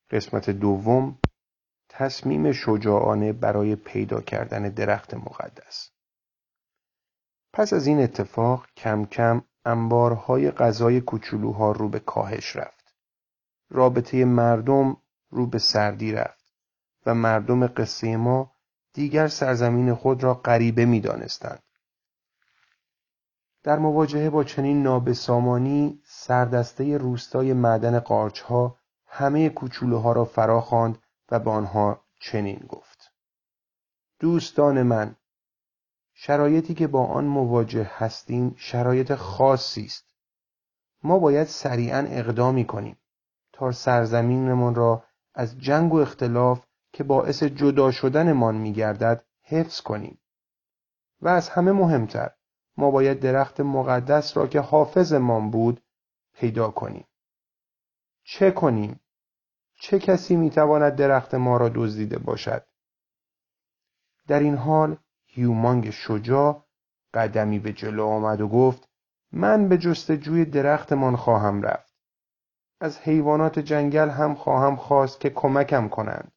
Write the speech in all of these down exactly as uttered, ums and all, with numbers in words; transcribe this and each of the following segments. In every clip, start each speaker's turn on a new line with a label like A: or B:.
A: قسمت دوم، تصمیم شجاعانه برای پیدا کردن درخت مقدس. پس از این اتفاق کم کم انبارهای غذای کوچولوها رو به کاهش رفت. رابطه مردم رو به سردی رفت و مردم قصه ما دیگر سرزمین خود را غریبه می دانستند. در مواجهه با چنین نابسامانی سردسته روستای معدن قارچها همه کوچولوها را فرا خواند و به آنها چنین گفت: دوستان من، شرایطی که با آن مواجه هستیم شرایط خاصی است. ما باید سریعاً اقدامی کنیم تا سرزمینمان را از جنگ و اختلاف که باعث جدا شدنمان می‌گردد حفظ کنیم. و از همه مهمتر، ما باید درخت مقدس را که حافظمان بود پیدا کنیم. چه کنیم؟ چه کسی می‌تواند درخت ما را دزدیده باشد؟ در این حال هیومانگ شجاع قدمی به جلو آمد و گفت: من به جستجوی درختمان خواهم رفت. از حیوانات جنگل هم خواهم خواست که کمکم کنند.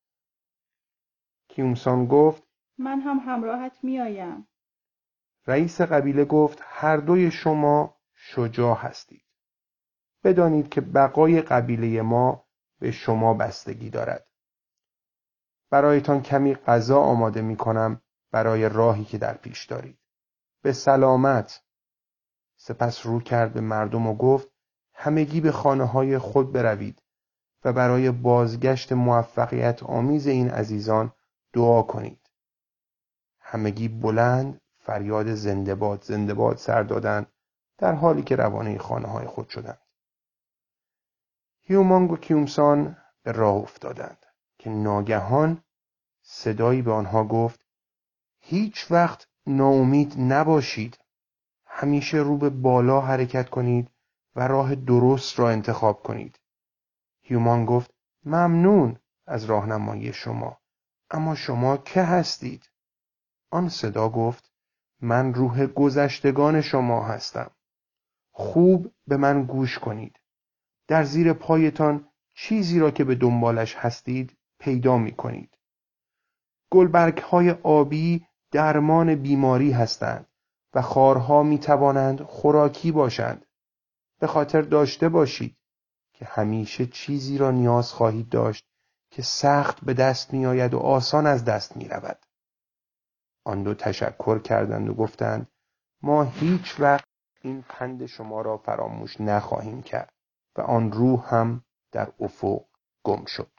A: کیومسان گفت:
B: من هم همراهت میآیم.
A: رئیس قبیله گفت: هر دوی شما شجاع هستید. بدانید که بقای قبیله ما به شما بستگی دارد. برایتان کمی غذا آماده می کنم برای راهی که در پیش دارید. به سلامت. سپس رو کرد به مردم و گفت: همگی به خانه های خود بروید و برای بازگشت موفقیت آمیز این عزیزان دعا کنید. همگی بلند فریاد زنده باد زنده باد سر دادند در حالی که روانه خانه های خود شدند. هیومانگ و کیومسان به راه افتادند که ناگهان صدایی به آنها گفت: هیچ وقت ناامید نباشید. همیشه رو به بالا حرکت کنید و راه درست را انتخاب کنید. هیومانگ گفت: ممنون از راهنمایی شما، اما شما که هستید؟ آن صدا گفت: من روح گذشتگان شما هستم. خوب به من گوش کنید. در زیر پایتان چیزی را که به دنبالش هستید پیدا می کنید. گلبرگ‌های آبی درمان بیماری هستند و خارها می توانند خوراکی باشند. به خاطر داشته باشید که همیشه چیزی را نیاز خواهید داشت که سخت به دست می آید و آسان از دست می رود. آن دو تشکر کردند و گفتند: ما هیچ وقت این پند شما را فراموش نخواهیم کرد. و آن روح هم در افق گم شد.